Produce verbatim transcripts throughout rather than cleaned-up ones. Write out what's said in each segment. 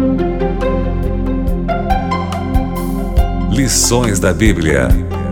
Lições da Bíblia.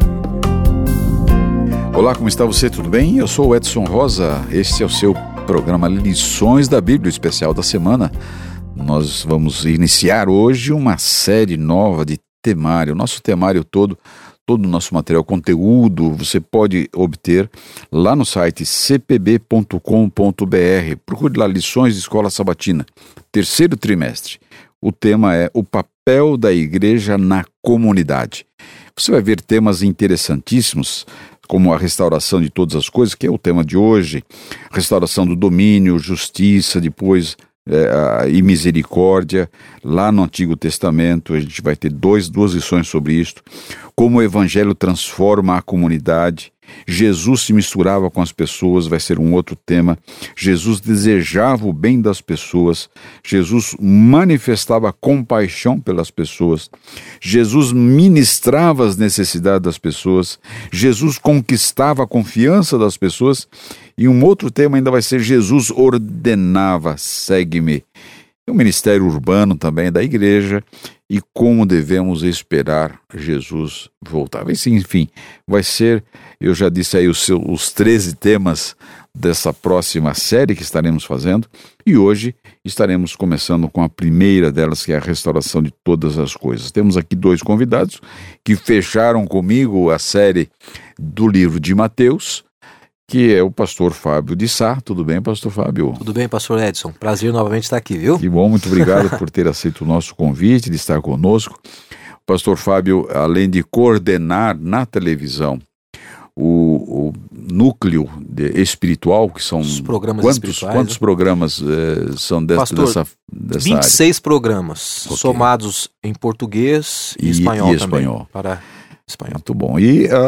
Olá, como está você? Tudo bem? Eu sou o Edson Rosa. Este é o seu programa Lições da Bíblia, especial da semana. Nós vamos iniciar hoje uma série nova de temário. O nosso temário todo, todo o nosso material, conteúdo, você pode obter lá no site c p b ponto com ponto b r. Procure lá Lições de Escola Sabatina, terceiro trimestre. O tema é o papel da igreja na comunidade. Você vai ver temas interessantíssimos, como a restauração de todas as coisas, que é o tema de hoje, restauração do domínio, justiça, depois é, e misericórdia. Lá no Antigo Testamento a gente vai ter dois, duas lições sobre isto, como o evangelho transforma a comunidade. Jesus se misturava com as pessoas, vai ser um outro tema. Jesus desejava o bem das pessoas. Jesus manifestava compaixão pelas pessoas. Jesus ministrava as necessidades das pessoas. Jesus conquistava a confiança das pessoas. E um outro tema ainda vai ser: Jesus ordenava, segue-me. O ministério urbano também da igreja e como devemos esperar Jesus voltar. Enfim, vai ser, eu já disse aí os, seus, os treze temas dessa próxima série que estaremos fazendo, e hoje estaremos começando com a primeira delas, que é a restauração de todas as coisas. Temos aqui dois convidados que fecharam comigo a série do livro de Mateus, que é o pastor Fábio de Sá. Tudo bem, pastor Fábio? Tudo bem, pastor Edson. Prazer novamente estar aqui, viu? Que bom, muito obrigado por ter aceito o nosso convite de estar conosco. O pastor Fábio, além de coordenar na televisão o, o núcleo de, espiritual, que são os programas quantos, espirituais, quantos né? programas eh, são dessa, pastor, dessa, dessa vinte e seis área? programas, okay, somados em português e, e espanhol e também. Espanhol. Para... Espanhol. Muito bom. E, uh,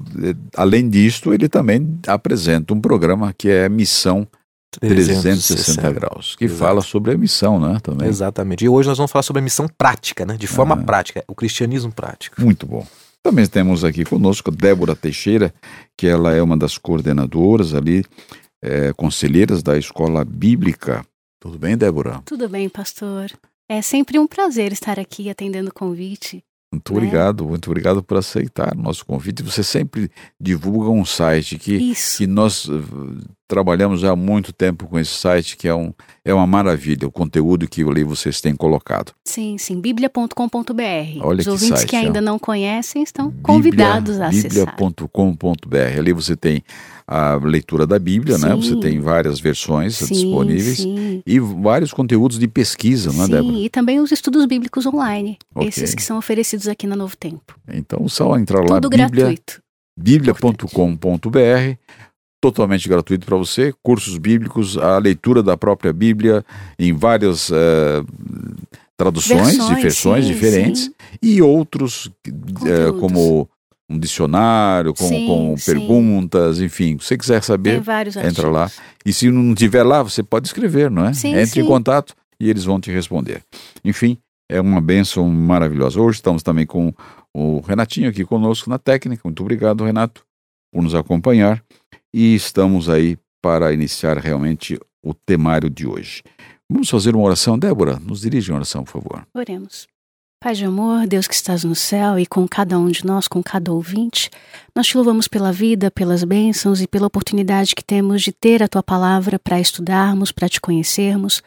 além disto, ele também apresenta um programa que é Missão trezentos e sessenta graus, que Exato. Fala sobre a missão, né? Também. Exatamente. E hoje nós vamos falar sobre a missão prática, né? De forma ah. prática, o cristianismo prático. Muito bom. Também temos aqui conosco a Débora Teixeira, que ela é uma das coordenadoras ali, é, conselheiras da Escola Bíblica. Tudo bem, Débora? Tudo bem, pastor. É sempre um prazer estar aqui atendendo o convite. Muito obrigado, é. muito obrigado por aceitar o nosso convite. Você sempre divulga um site que, que nós uh, trabalhamos já há muito tempo com esse site, que é, um, é uma maravilha, o conteúdo que ali vocês têm colocado. Sim, sim, bíblia ponto com ponto b r. Olha Os que ouvintes site, que ainda ó. não conhecem estão convidados Bíblia, a acessar. bíblia ponto com ponto b r. Ali você tem a leitura da Bíblia, sim, né? Você tem várias versões sim, disponíveis sim. e vários conteúdos de pesquisa, não é, Débora? Sim, e também os estudos bíblicos online, okay. esses que são oferecidos aqui na Novo Tempo. Então, só entrar lá, Tudo Bíblia, gratuito. bíblia ponto com ponto b r, totalmente gratuito para você, cursos bíblicos, a leitura da própria Bíblia em várias uh, traduções, versões, versões sim, diferentes, sim. e outros uh, como um dicionário, com, sim, com perguntas, enfim. Se você quiser saber, entra lá. E se não tiver lá, você pode escrever, não é? Sim, Entre sim. em contato e eles vão te responder. Enfim, é uma bênção maravilhosa. Hoje estamos também com o Renatinho aqui conosco na técnica. Muito obrigado, Renato, por nos acompanhar. E estamos aí para iniciar realmente o temário de hoje. Vamos fazer uma oração. Débora, nos dirige uma oração, por favor. Oremos. Pai de amor, Deus que estás no céu e com cada um de nós, com cada ouvinte, nós te louvamos pela vida, pelas bênçãos e pela oportunidade que temos de ter a tua palavra para estudarmos, para te conhecermos,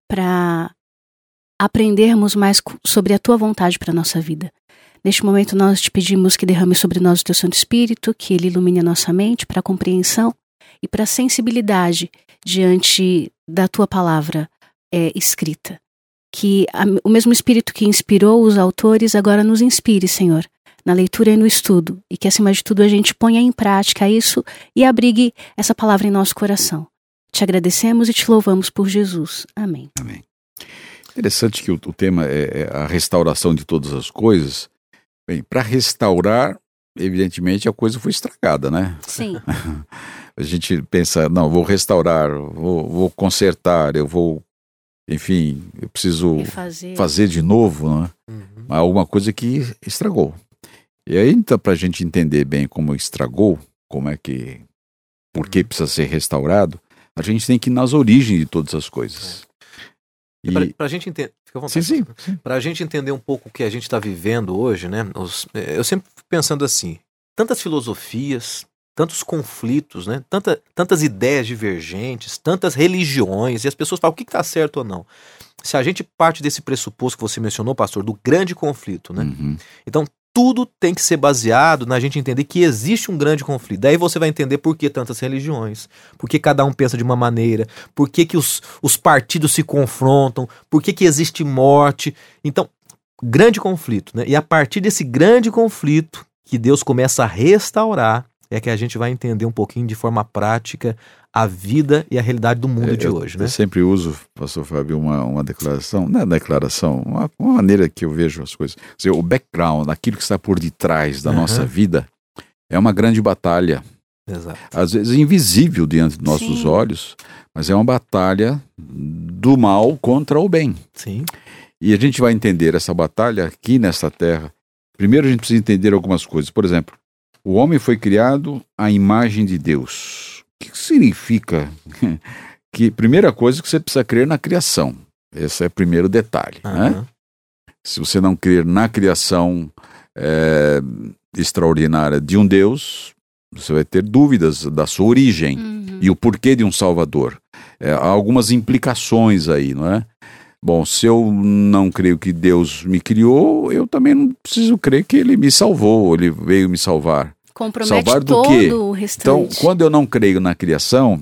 para aprendermos mais sobre a tua vontade para a nossa vida. Neste momento nós te pedimos que derrame sobre nós o teu Santo Espírito, que ele ilumine a nossa mente para a compreensão e para a sensibilidade diante da tua palavra é, escrita. Que a, o mesmo Espírito que inspirou os autores agora nos inspire, Senhor, na leitura e no estudo, e que acima de tudo a gente ponha em prática isso e abrigue essa palavra em nosso coração. Te agradecemos e te louvamos por Jesus. Amém. Amém. Interessante que o, o tema é, é a restauração de todas as coisas. Bem, para restaurar, evidentemente a coisa foi estragada, né? Sim. A gente pensa, não, vou restaurar, vou, vou consertar, eu vou... Enfim, eu preciso fazer. fazer de novo, né? Uhum. Alguma coisa que estragou. E aí, então, para a gente entender bem como estragou, como é que, por que precisa ser restaurado, a gente tem que ir nas origens de todas as coisas. E... Pra, pra gente entender, fica à vontade. Sim, sim, sim. Pra gente entender um pouco o que a gente está vivendo hoje, né? Os, eu sempre fico pensando assim, tantas filosofias, tantos conflitos, né? Tanta, tantas ideias divergentes, tantas religiões, e as pessoas falam o que está certo ou não. Se a gente parte desse pressuposto que você mencionou, pastor, do grande conflito, né? Uhum. Então, tudo tem que ser baseado na gente entender que existe um grande conflito. Daí você vai entender por que tantas religiões, por que cada um pensa de uma maneira, por que, que os, os partidos se confrontam, por que, que existe morte. Então, grande conflito, né? E a partir desse grande conflito que Deus começa a restaurar, é que a gente vai entender um pouquinho de forma prática a vida e a realidade do mundo É, de eu, hoje, né? Eu sempre uso, pastor Fábio, uma, uma declaração, não é declaração, uma, uma maneira que eu vejo as coisas. Quer dizer, o background, aquilo que está por detrás da Uhum. nossa vida, é uma grande batalha. Exato. Às vezes invisível diante dos nossos Sim. olhos, mas é uma batalha do mal contra o bem. Sim. E a gente vai entender essa batalha aqui nesta terra. Primeiro a gente precisa entender algumas coisas. Por exemplo, o homem foi criado à imagem de Deus. O que significa? Que primeira coisa que você precisa crer na criação. Esse é o primeiro detalhe. Né? Aham. Se você não crer na criação é, extraordinária de um Deus, você vai ter dúvidas da sua origem Uhum. e o porquê de um Salvador. É, há algumas implicações aí, não é? Bom, se eu não creio que Deus me criou, eu também não preciso crer que Ele me salvou, Ele veio me salvar. Compromete Salvar do todo quê? o Então, restante. quando eu não creio na criação,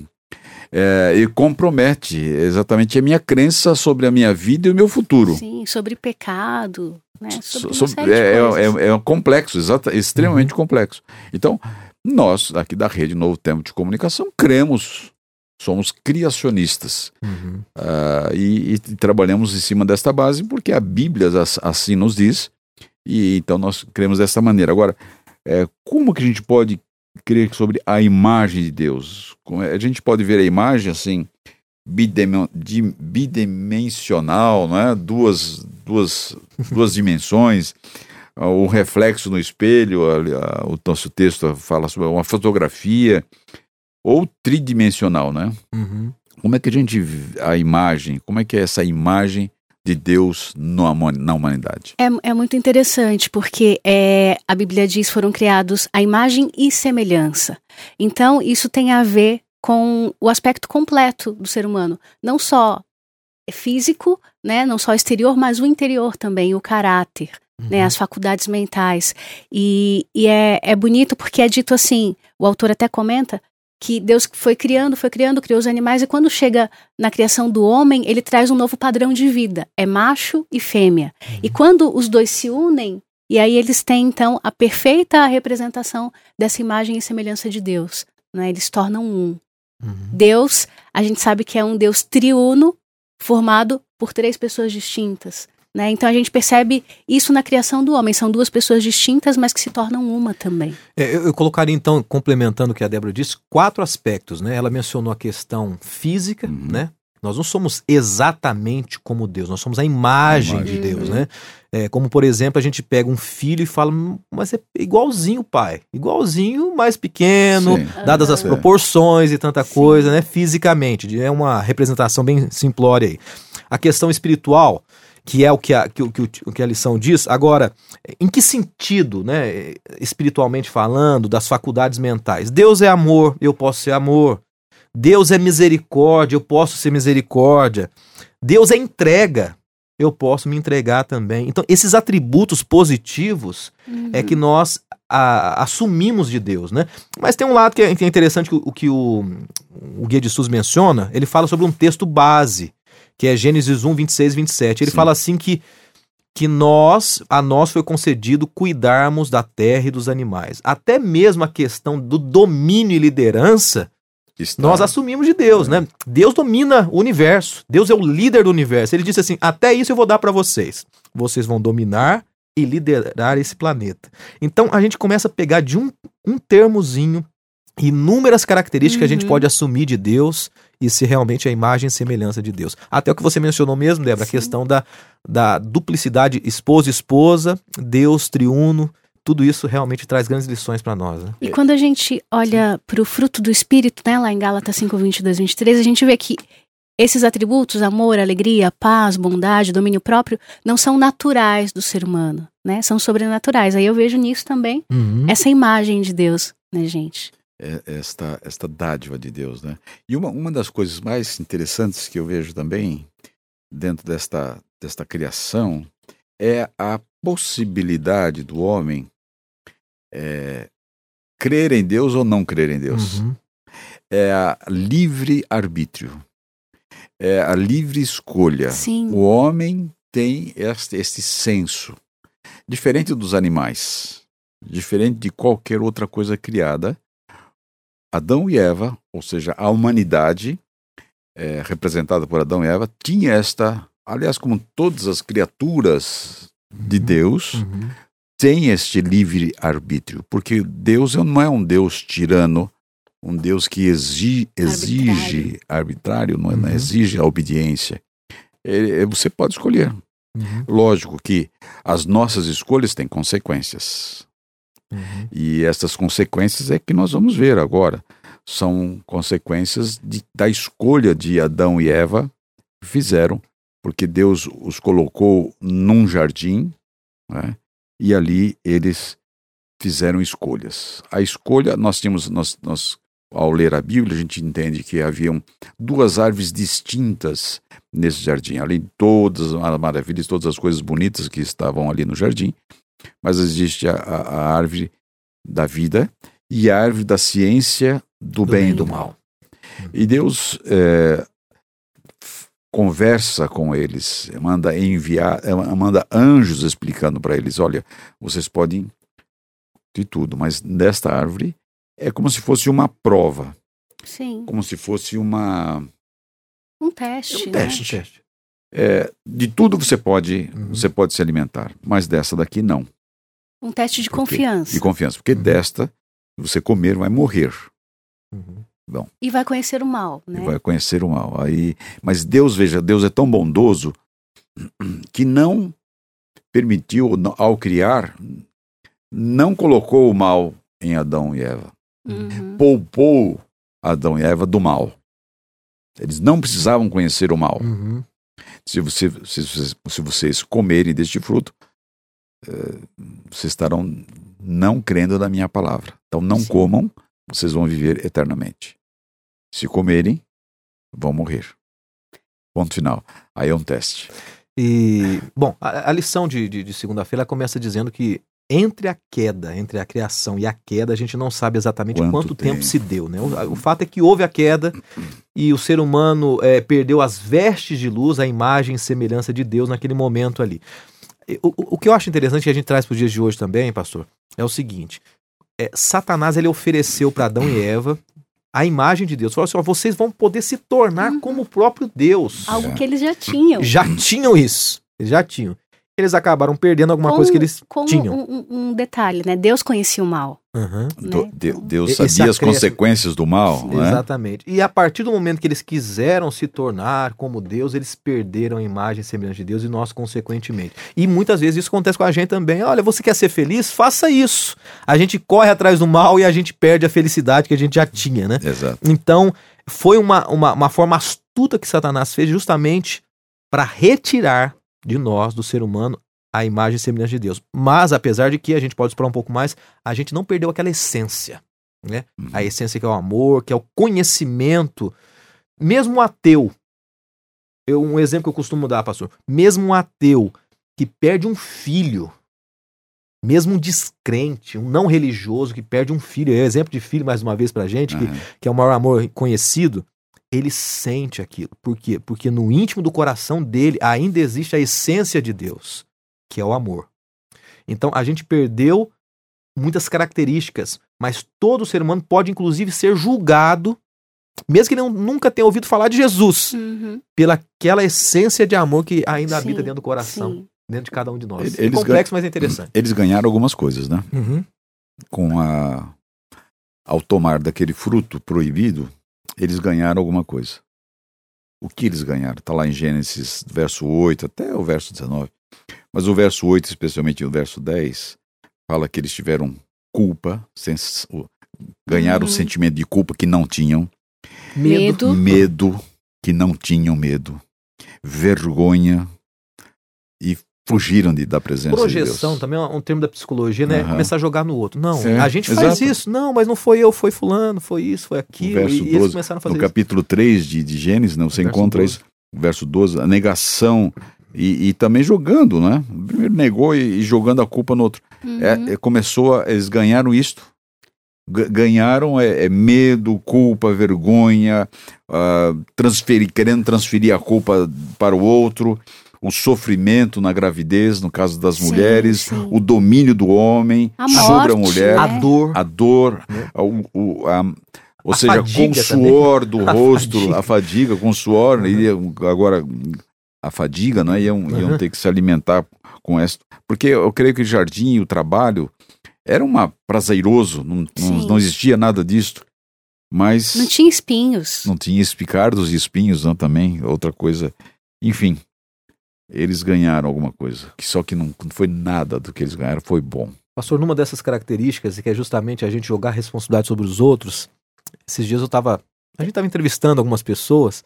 é, ele compromete exatamente a minha crença sobre a minha vida e o meu futuro. Sim, sobre pecado, né? Sobre So- uma sobre- série de é, coisas. é, é um complexo, exata, extremamente complexo. Então, nós, aqui da Rede Novo Tempo de Comunicação, cremos, somos criacionistas. Uhum. Ah, e, e trabalhamos em cima desta base porque a Bíblia as- assim nos diz, e então nós cremos desta maneira. Agora, é, como que a gente pode crer sobre a imagem de Deus? Como é- a gente pode ver a imagem assim, bidem- di- bidimensional, não é? duas, duas, duas dimensões, ah, o reflexo no espelho, ali, ah, o nosso texto fala sobre uma fotografia, ou tridimensional, né? Uhum. Como é que a gente vê a imagem, como é que é essa imagem de Deus na huma- na humanidade? É, é muito interessante, porque é, a Bíblia diz foram criados a imagem e semelhança. Então, isso tem a ver com o aspecto completo do ser humano. Não só físico, né, não só exterior, mas o interior também, o caráter, Uhum. né, as faculdades mentais. E, e é, é bonito porque é dito assim, o autor até comenta, que Deus foi criando, foi criando, criou os animais, e quando chega na criação do homem, ele traz um novo padrão de vida, é macho e fêmea. Uhum. E quando os dois se unem, e aí eles têm então a perfeita representação dessa imagem e semelhança de Deus, né? Eles tornam um. Uhum. Deus, a gente sabe que é um Deus triuno, formado por três pessoas distintas. Né? Então a gente percebe isso na criação do homem. São duas pessoas distintas, mas que se tornam uma também. É, eu, eu colocaria então, complementando o que a Débora disse, quatro aspectos, né? Ela mencionou a questão física, Uhum. né? Nós não somos exatamente como Deus, nós somos a imagem, A imagem de de Deus, Deus. né? É, como, por exemplo, a gente pega um filho e fala, "Hum, mas é igualzinho o pai, igualzinho, mais pequeno, Sim. dadas as Uhum. proporções e tanta Sim. coisa, né? Fisicamente, é uma representação bem simplória aí. A questão espiritual, que é o que a, que, o- que o- o que a lição diz. Agora, em que sentido, né, espiritualmente falando, das faculdades mentais? Deus é amor, eu posso ser amor. Deus é misericórdia, eu posso ser misericórdia. Deus é entrega, eu posso me entregar também. Então, esses atributos positivos é que nós a- assumimos de Deus, né? Mas tem um lado que é, que é interessante, que o, o que o, o Guia de Sus menciona, ele fala sobre um texto base, que é Gênesis um, vinte e seis e vinte e sete. Ele Sim. fala assim que, que nós, a nós foi concedido cuidarmos da terra e dos animais. Até mesmo a questão do domínio e liderança, Está- nós assumimos de Deus, né? Deus domina o universo. Deus é o líder do universo. Ele disse assim, até isso eu vou dar para vocês. Vocês vão dominar e liderar esse planeta. Então a gente começa a pegar de um, um termozinho inúmeras características que a gente Uhum. pode assumir de Deus e ser realmente a imagem e semelhança de Deus. Até o que você mencionou mesmo, Débora, a Sim. questão da, da duplicidade esposa e esposa, Deus triuno, tudo isso realmente traz grandes lições para nós, né? E quando a gente olha para o fruto do Espírito, né, lá em Gálatas cinco, vinte e dois, vinte e três, a gente vê que Esses atributos, amor, alegria, paz, bondade, domínio próprio, não são naturais do ser humano, né? São sobrenaturais. Aí eu vejo nisso também Uhum. essa imagem de Deus, né, gente? É, esta, esta dádiva de Deus, né? E uma, uma das coisas mais interessantes que eu vejo também dentro desta, desta criação é a possibilidade do homem é, crer em Deus ou não crer em Deus. Uhum. É a livre arbítrio, é a livre escolha. Sim. O homem tem este, este senso, diferente dos animais, diferente de qualquer outra coisa criada. Adão e Eva, ou seja, a humanidade, é, representada por Adão e Eva, tinha esta, aliás, como todas as criaturas de Deus, Uhum. tem este livre arbítrio, porque Deus não é um Deus tirano, um Deus que exige, exige arbitrário, não, é, não Uhum. exige a obediência. É, é, você pode escolher. Uhum. Lógico que as nossas escolhas têm consequências. Uhum. E essas consequências é que nós vamos ver agora. São consequências de, da escolha de Adão e Eva que fizeram, porque Deus os colocou num jardim, né, e ali eles fizeram escolhas. A escolha, nós tínhamos, nós, nós, ao ler a Bíblia, a gente entende que haviam duas árvores distintas nesse jardim, além de todas as maravilhas, todas as coisas bonitas que estavam ali no jardim, mas existe a, a, a árvore da vida e a árvore da ciência do, Do bem, bem e do e do mal. E Deus é, f- conversa com eles, manda enviar, é, manda anjos explicando para eles, olha, vocês podem de tudo, mas nesta árvore é como se fosse uma prova, Sim. como se fosse uma... Um teste, Um né? teste. Teste. É, de tudo você pode, Uhum. você pode se alimentar, mas dessa daqui não. Um teste de Por quê? confiança. De confiança, porque Uhum. desta, se você comer, vai morrer. Uhum. E vai conhecer o mal, né? E vai conhecer o mal. Aí, mas Deus, veja, Deus é tão bondoso que não permitiu, ao criar, não colocou o mal em Adão e Eva. Uhum. Poupou Adão e Eva do mal. Eles não precisavam conhecer o mal. Uhum. Se, você, se, se, se vocês comerem deste fruto, eh, vocês estarão não crendo na minha palavra. Então não Sim. comam, vocês vão viver eternamente. Se comerem, vão morrer. Ponto final. Aí é um teste. E, bom, a, a lição de, de, de segunda-feira começa dizendo que entre a queda, entre a criação e a queda, a gente não sabe exatamente Quanto quanto, tempo tempo. se deu, né? O, o fato é que houve a queda e o ser humano é, perdeu as vestes de luz, a imagem e semelhança de Deus naquele momento ali. O, o, o que eu acho interessante que a gente traz para os dias de hoje também, pastor, é o seguinte, é, Satanás ele ofereceu para Adão e Eva a imagem de Deus. Falou assim, ó, vocês vão poder se tornar Uhum. como o próprio Deus. Algo que eles já tinham. Já tinham isso. Eles já tinham. Eles acabaram perdendo alguma Com- coisa que eles Como tinham. um, um- um detalhe, né? Deus conhecia o mal. Uhum. Do- Né? de- Deus Esse sabia as acréscimo. consequências do mal, né? Exatamente. E a partir do momento que eles quiseram se tornar como Deus, eles perderam a imagem e semelhança de Deus e nós, consequentemente. E muitas vezes isso acontece com a gente também. Olha, você quer ser feliz? Faça isso. A gente corre atrás do mal e a gente perde a felicidade que a gente já tinha, né? Exato. Então, foi uma, uma, uma forma astuta que Satanás fez justamente para retirar de nós, do ser humano, a imagem e semelhança de Deus. Mas, apesar de que a gente pode explorar um pouco mais, a gente não perdeu aquela essência, né? Uhum. A essência que é o amor, que é o conhecimento. Mesmo um ateu, eu, um exemplo que eu costumo dar, pastor, mesmo um ateu que perde um filho, mesmo um descrente, um não religioso que perde um filho, é exemplo de filho mais uma vez pra gente, que, Aham. que é o maior amor conhecido, ele sente aquilo. Por quê? Porque no íntimo do coração dele ainda existe a essência de Deus, que é o amor. Então a gente perdeu muitas características, mas todo ser humano pode inclusive ser julgado, mesmo que ele não- nunca tenha ouvido falar de Jesus, Uhum. pela aquela essência de amor que ainda Sim, habita dentro do coração, sim. dentro de cada um de nós. Eles É complexo, mas é interessante. Eles ganharam algumas coisas, né? Uhum. Com a... Ao tomar daquele fruto proibido, eles ganharam alguma coisa. O que eles ganharam? Está lá em Gênesis, verso oito, até o verso dezenove. Mas o verso oito, especialmente o verso dez, fala que eles tiveram culpa, sens... o- ganharam o Uhum. sentimento de culpa que não tinham, Medo. Medo. medo que não tinham medo, vergonha e fugiram de, da presença Projeção de Deus. também é um termo da psicologia, né? Uhum. Começar a jogar no outro. Não, É, a gente faz exato. isso. Não, mas não foi eu, foi fulano, foi isso, foi aquilo. No verso e, e eles doze, começaram a fazer no isso. capítulo três de, de Gênesis, né, você Verso encontra doze. isso, verso doze, a negação e, e também jogando, né? Primeiro negou e, e jogando a culpa no outro. Uhum. É, é, começou, a, eles ganharam isto. G- ganharam é, é medo, culpa, vergonha, uh, transferir, querendo transferir a culpa para o outro, o sofrimento na gravidez, no caso das Sim, mulheres, sim. o domínio do homem A sobre a morte, mulher, né? A dor. a dor, Né? o, o- a- ou A seja, com fadiga o suor do A rosto, fadiga. a fadiga com o suor, e agora a fadiga, né? Iam, iam Uhum. ter que se alimentar com essa. Porque eu creio que o jardim e o trabalho era uma prazeroso, não, não, Sim. não existia nada disto, mas Não tinha espinhos. não tinha espicardos e espinhos, não, também, outra coisa. Enfim, eles ganharam alguma coisa, que só que não, não foi nada do que eles ganharam, foi bom. Pastor, numa dessas características, que é justamente a gente jogar a responsabilidade sobre os outros, esses dias eu tava. A gente tava entrevistando algumas pessoas,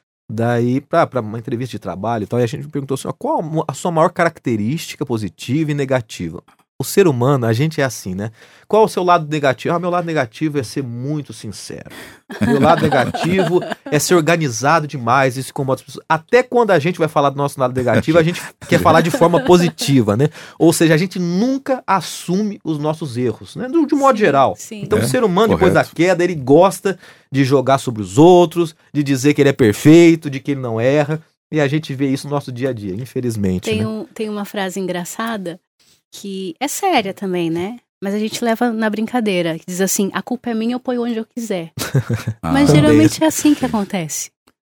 daí, pra, pra uma entrevista de trabalho e tal, e a gente me perguntou assim: ó, qual a sua maior característica positiva e negativa? O ser humano, a gente é assim, né? Qual é o seu lado negativo? Ah, meu lado negativo é ser muito sincero. Meu lado negativo é ser organizado demais, isso incomoda as pessoas. Até quando a gente vai falar do nosso lado negativo, a gente quer falar de forma positiva, né? Ou seja, a gente nunca assume os nossos erros, né? De, de modo Sim, geral. sim. Então, É, o ser humano, depois da correto. queda, ele gosta de jogar sobre os outros, de dizer que ele é perfeito, de que ele não erra. E a gente vê isso no nosso dia a dia, infelizmente. Tem, né? um, tem uma frase engraçada que é séria também, né? Mas a gente leva na brincadeira, que diz assim: a culpa é minha, eu ponho onde eu quiser. Ah, Mas geralmente é assim que acontece.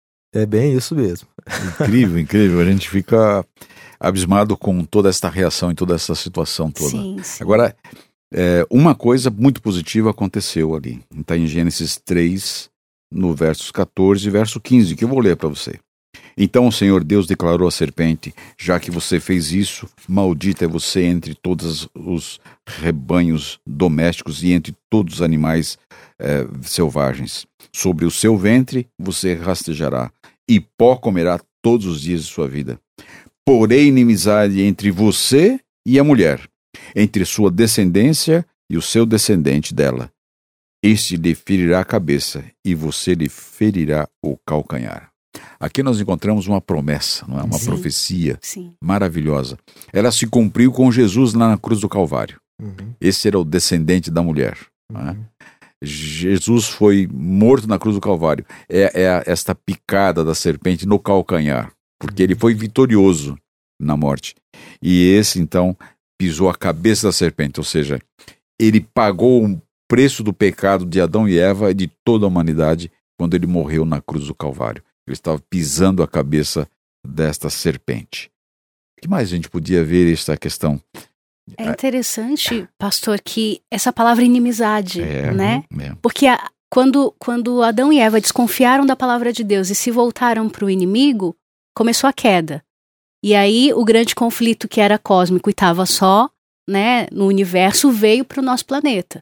É bem isso mesmo. incrível, incrível. A gente fica abismado com toda esta reação e toda essa situação toda. Sim, sim. Agora, é, uma coisa muito positiva aconteceu ali. Está em Gênesis três, no versos catorze e verso quinze, que eu vou ler para você. Então o Senhor Deus declarou à serpente: já que você fez isso, maldita é você entre todos os rebanhos domésticos e entre todos os animais eh, selvagens. Sobre o seu ventre você rastejará, e pó comerá todos os dias de sua vida. Porém inimizade entre você e a mulher, entre sua descendência e o seu descendente dela. Este lhe ferirá a cabeça, e você lhe ferirá o calcanhar. Aqui nós encontramos uma promessa, não é? Uma Sim. profecia Sim. maravilhosa. Ela se cumpriu com Jesus lá na cruz do Calvário. Uhum, Esse era o descendente da mulher. Não é? uhum. Jesus foi morto na cruz do Calvário. É, é esta picada da serpente no calcanhar, porque ele foi vitorioso na morte. E esse, então, pisou a cabeça da serpente, ou seja, ele pagou o preço do pecado de Adão e Eva e de toda a humanidade quando ele morreu na cruz do Calvário. Ele estava pisando a cabeça desta serpente. O que mais a gente podia ver esta questão? É interessante, pastor, que essa palavra inimizade, É, né? é. Porque a- quando, quando Adão e Eva desconfiaram da palavra de Deus e se voltaram para o inimigo, começou a queda. E aí o grande conflito que era cósmico e estava só, né, no universo, veio para o nosso planeta.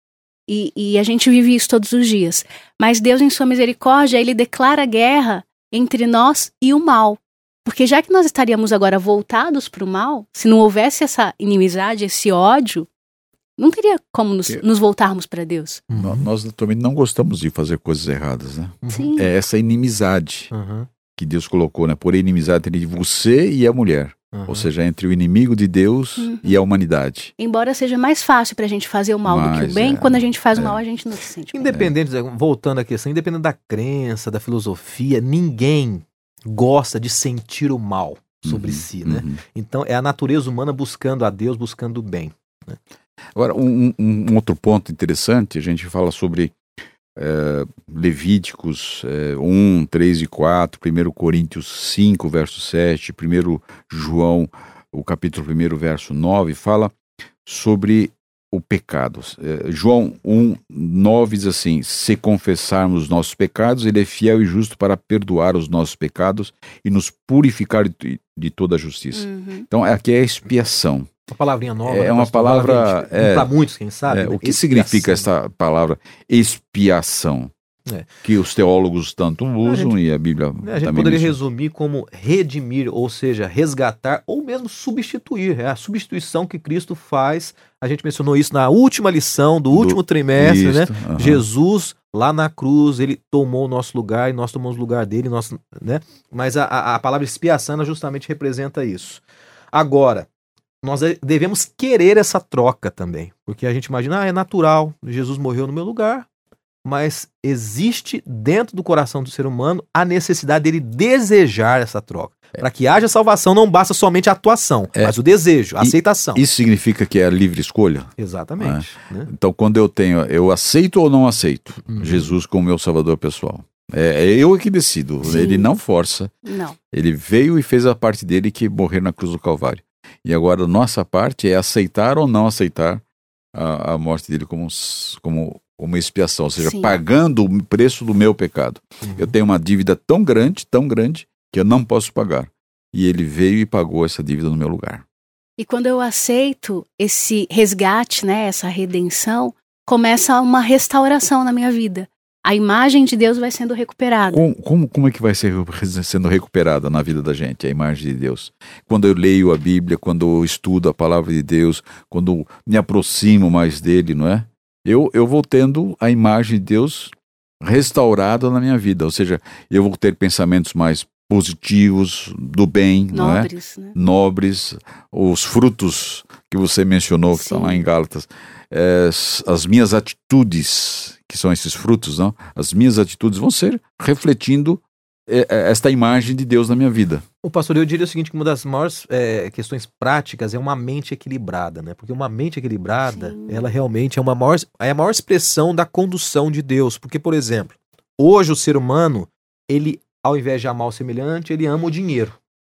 E, e a gente vive isso todos os dias. Mas Deus, em sua misericórdia, ele declara guerra entre nós e o mal. Porque já que nós estaríamos agora voltados para o mal, se não houvesse essa inimizade, esse ódio, não teria como nos, Eu- nos voltarmos para Deus. No- Nós também não gostamos de fazer coisas erradas, né? Sim. É essa inimizade Uhum, que Deus colocou, né? Por inimizade entre você e a mulher. uhum. Ou seja, entre o inimigo de Deus Uhum. e a humanidade. Embora seja mais fácil pra gente fazer o mal do que Mas o bem, é, quando a gente faz o é. mal, a gente não se sente bem. Independente, Zé, voltando à questão, independente da crença, da filosofia, ninguém gosta de sentir o mal sobre Uhum, si, né? uhum. Então é a natureza humana buscando a Deus, buscando o bem. Agora, um, um- um outro ponto interessante, a gente fala sobre eh, Levíticos eh, um, três e quatro, primeiro Coríntios cinco, verso sete, primeiro João, o capítulo um, verso nove, fala sobre o pecado. Eh, João um, nove diz assim: se confessarmos os nossos pecados, ele é fiel e justo para perdoar os nossos pecados e nos purificar de, de toda a justiça. Uhum. Então, aqui é a expiação. Uma palavrinha nova. É né, uma pastor? palavra, é, para muitos, quem sabe. É, né? o que significa Expiação. essa palavra expiação? É. Que os teólogos tanto usam a gente, e a Bíblia também. A gente poderia resumir como redimir, ou seja, resgatar ou mesmo substituir. É a substituição que Cristo faz. A gente mencionou isso na última lição do, do último trimestre, isto, né? Uh-huh. Jesus, lá na cruz, ele tomou o nosso lugar e nós tomamos o lugar dele. Nós, né? Mas a, a palavra expiação justamente representa isso. Agora, nós devemos querer essa troca também. Porque a gente imagina, ah, é natural, Jesus morreu no meu lugar. Mas existe dentro do coração do ser humano a necessidade dele desejar essa troca. É. Para que haja salvação não basta somente a atuação, é. mas o desejo, a e, aceitação. Isso significa que é a livre escolha? Exatamente. É. Né? Então quando eu tenho, eu aceito ou não aceito uhum. Jesus como meu salvador pessoal. É, é eu que decido, Sim. ele não força. Não. Ele veio e fez a parte dele que é morrer na cruz do Calvário. E agora a nossa parte é aceitar ou não aceitar a, a morte dele como... como uma expiação, ou seja, Sim. pagando o preço do meu pecado. Uhum. Eu tenho uma dívida tão grande, tão grande, que eu não posso pagar. E ele veio e pagou essa dívida no meu lugar. E quando eu aceito esse resgate, né, essa redenção, começa uma restauração na minha vida. A imagem de Deus vai sendo recuperada. Como, como, como é que vai ser sendo recuperada na vida da gente, a imagem de Deus? Quando eu leio a Bíblia, quando eu estudo a palavra de Deus, quando me aproximo mais dele, não é? Eu, eu vou tendo a imagem de Deus restaurada na minha vida. Ou seja, eu vou ter pensamentos mais positivos, do bem, Nobres, não é? né? Nobres, os frutos que você mencionou, que Sim. estão lá em Gálatas. É, as minhas atitudes, que são esses frutos, não? As minhas atitudes vão ser refletindo esta imagem de Deus na minha vida. O pastor, eu diria o seguinte, que uma das maiores é, questões práticas é uma mente equilibrada, né? Porque uma mente equilibrada, Sim. ela realmente é, uma maior, é a maior expressão da condução de Deus. Porque, por exemplo, hoje o ser humano, ele, ao invés de amar o semelhante, ele ama o dinheiro.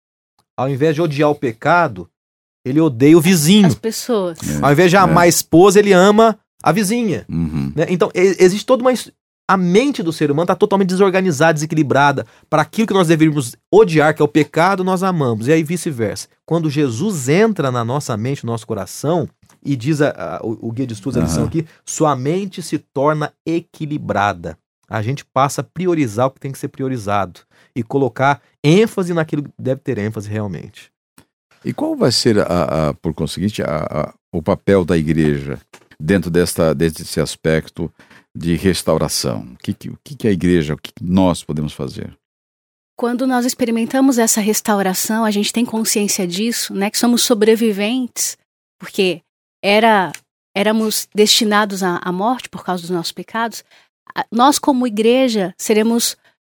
Ao invés de odiar o pecado, ele odeia o vizinho. As pessoas. É, ao invés de amar é. a esposa, ele ama a vizinha. Uhum. Né? Então, existe toda uma... A mente do ser humano está totalmente desorganizada, desequilibrada. Para aquilo que nós deveríamos odiar, que é o pecado, nós amamos. E aí vice-versa. Quando Jesus entra na nossa mente, no nosso coração, e diz a, a, o, o guia de estudos, a lição uhum. aqui, sua mente se torna equilibrada. A gente passa a priorizar o que tem que ser priorizado. E colocar ênfase naquilo que deve ter ênfase realmente. E qual vai ser, a, a, por conseguinte, a, a, o papel da igreja dentro desta, desse aspecto de restauração? O que, que, que a igreja, o que nós podemos fazer? Quando nós experimentamos essa restauração, a gente tem consciência disso, né? Que somos sobreviventes, porque era, éramos destinados à, à morte por causa dos nossos pecados. Nós, como igreja, seremos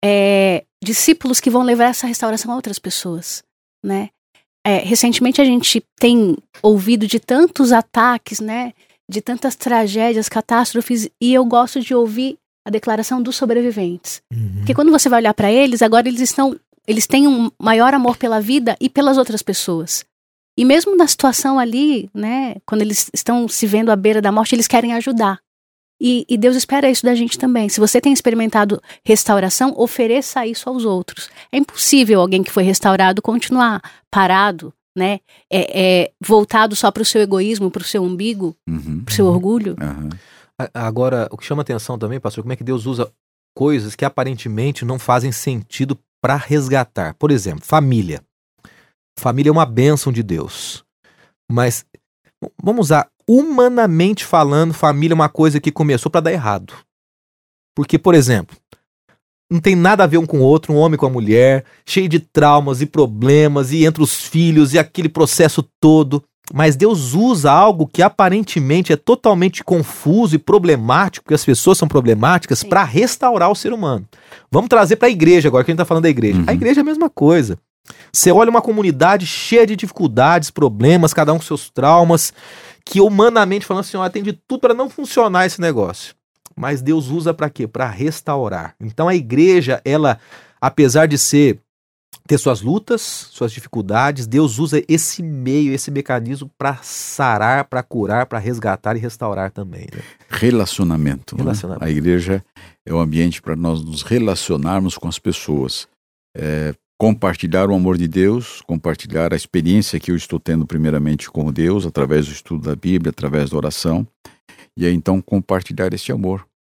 é, discípulos que vão levar essa restauração a outras pessoas, né? É, recentemente a gente tem ouvido de tantos ataques, né? De tantas tragédias, catástrofes, e eu gosto de ouvir a declaração dos sobreviventes. Uhum. Porque quando você vai olhar para eles, agora eles estão, eles têm um maior amor pela vida e pelas outras pessoas. E mesmo na situação ali, né, quando eles estão se vendo à beira da morte, eles querem ajudar. E, e Deus espera isso da gente também. Se você tem experimentado restauração, ofereça isso aos outros. É impossível alguém que foi restaurado continuar parado, né, é, é, voltado só para o seu egoísmo, para o seu umbigo, uhum, para o seu orgulho. Uhum. Agora, o que chama atenção também, pastor, como é que Deus usa coisas que aparentemente não fazem sentido para resgatar. Por exemplo, família. Família é uma bênção de Deus. Mas, vamos usar, humanamente falando, família é uma coisa que começou para dar errado. Porque, por exemplo, não tem nada a ver um com o outro, um homem com a mulher, cheio de traumas e problemas, e entre os filhos, e aquele processo todo. Mas Deus usa algo que aparentemente é totalmente confuso e problemático, porque as pessoas são problemáticas, para restaurar o ser humano. Vamos trazer para a igreja agora, que a gente está falando da igreja. Uhum. A igreja é a mesma coisa. Você olha uma comunidade cheia de dificuldades, problemas, cada um com seus traumas, que humanamente falando assim, ó, tem de tudo para não funcionar esse negócio. Mas Deus usa para quê? Para restaurar. Então a igreja, ela, apesar de ser ter suas lutas, suas dificuldades, Deus usa esse meio, esse mecanismo para sarar, para curar, para resgatar e restaurar também. Né? Relacionamento. Relacionamento. Né? A igreja é o ambiente para nós nos relacionarmos com as pessoas. É, compartilhar o amor de Deus, compartilhar a experiência que eu estou tendo primeiramente com Deus, através do estudo da Bíblia, através da oração. E aí, então, compartilhar esse amor.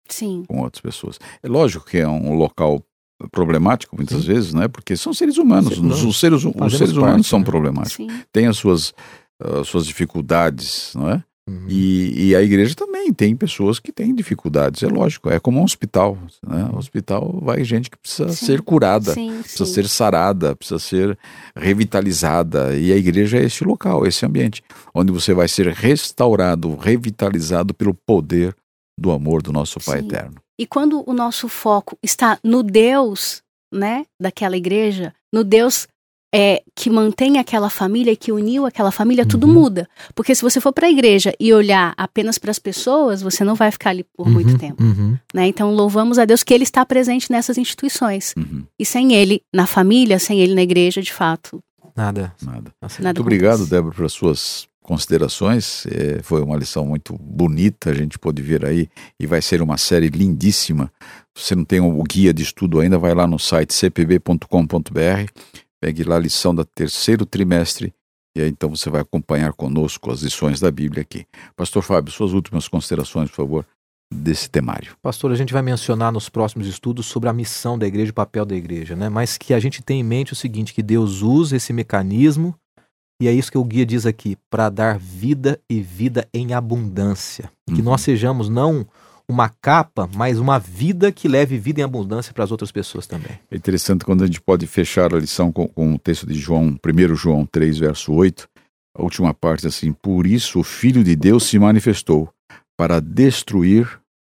Sim. com outras pessoas. É lógico que é um local problemático muitas Sim. vezes, né? Porque são seres humanos. Os, os seres, os seres humanos parte, são né? problemáticos. Sim. Tem as suas, as suas dificuldades, não é? Uhum. E, e a igreja também tem pessoas que têm dificuldades, é lógico, é como um hospital, né? O hospital vai gente que precisa sim. ser curada, sim, precisa sim. ser sarada, precisa ser revitalizada, e a igreja é esse local, esse ambiente, onde você vai ser restaurado, revitalizado pelo poder do amor do nosso Pai sim. eterno. E quando o nosso foco está no Deus, né, daquela igreja, no Deus É, que mantém aquela família, que uniu aquela família, uhum. tudo muda. Porque se você for para a igreja e olhar apenas para as pessoas, você não vai ficar ali por uhum, muito tempo. Uhum. Né? Então louvamos a Deus que Ele está presente nessas instituições. Uhum. E sem Ele na família, sem Ele na igreja, de fato... Nada. Nada. Nada muito obrigado, Débora, pelas suas considerações. É, foi uma lição muito bonita, a gente pôde ver aí, e vai ser uma série lindíssima. Se você não tem o guia de estudo ainda, vai lá no site c p b ponto com ponto b r. Pegue lá a lição do terceiro trimestre e aí então você vai acompanhar conosco as lições da Bíblia aqui. Pastor Fábio, suas últimas considerações, por favor, desse temário. Pastor, a gente vai mencionar nos próximos estudos sobre a missão da igreja e o papel da igreja, né? Mas que a gente tenha em mente o seguinte, que Deus usa esse mecanismo, e é isso que o guia diz aqui, para dar vida e vida em abundância. Uhum. Que nós sejamos não... uma capa, mas uma vida que leve vida em abundância para as outras pessoas também. É interessante quando a gente pode fechar a lição com, com o texto de João, primeiro João três, verso oito, a última parte assim, por isso o Filho de Deus se manifestou para destruir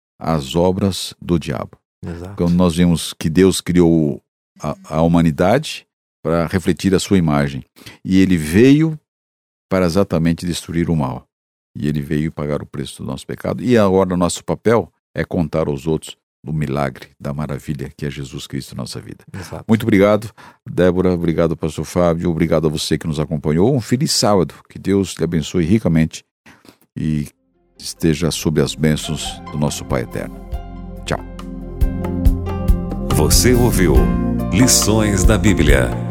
as obras do diabo. Exato. Quando nós vemos que Deus criou a, a humanidade para refletir a sua imagem, e ele veio para exatamente destruir o mal. E ele veio pagar o preço do nosso pecado. E agora nosso papel é contar aos outros do milagre, da maravilha que é Jesus Cristo na nossa vida. Exato. Muito obrigado, Débora. Obrigado, pastor Fábio. Obrigado a você que nos acompanhou. Um feliz sábado. Que Deus lhe abençoe ricamente e esteja sob as bênçãos do nosso Pai eterno. Tchau. Você ouviu Lições da Bíblia.